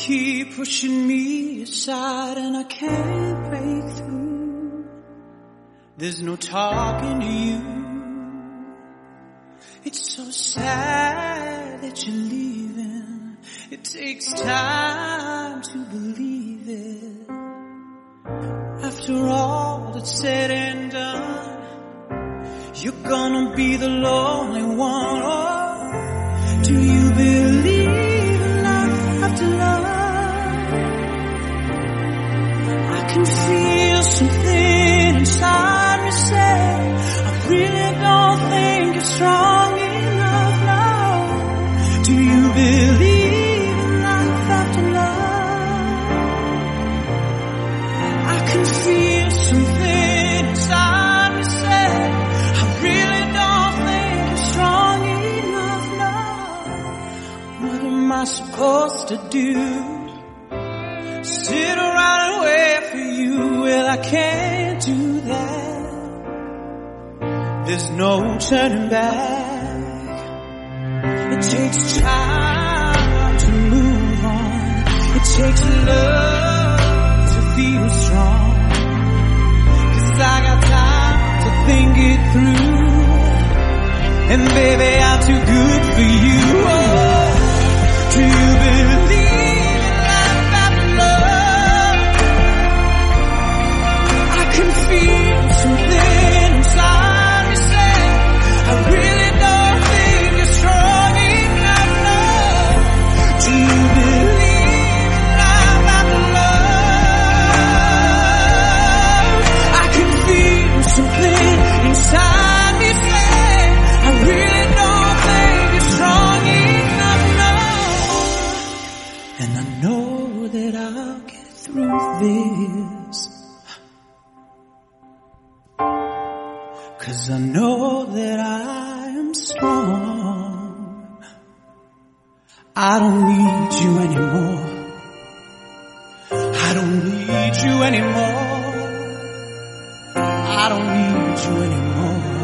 keep pushing me aside and I can't break through. There's no talking to you. It's so sad that you're leaving. It takes time to believe it. After all that's said and done, you're gonna be the lonely one. Oh, do you believe in love after love? I can feel something inside me say, I really don't think you're strong enough now. Do you believe in love after love? I can feel something inside me say, I really don't think you're strong enough now. What am I supposed to do? Sit around and wait for you? Well, I can't do that. There's no turning back. It takes time to move on. It takes love to feel strong. 'Cause I got time to think it through. And baby, I'm too good for you. Oh, do you believe in life after love? I can feel something inside me say, I really don't think you're strong enough now. Do you believe in life after love? I can feel something inside me say, I really don't think you're strong enough now. And I know that I'll get through this, 'cause I know that I am strong. I don't need you anymore. I don't need you anymore. I don't need you anymore.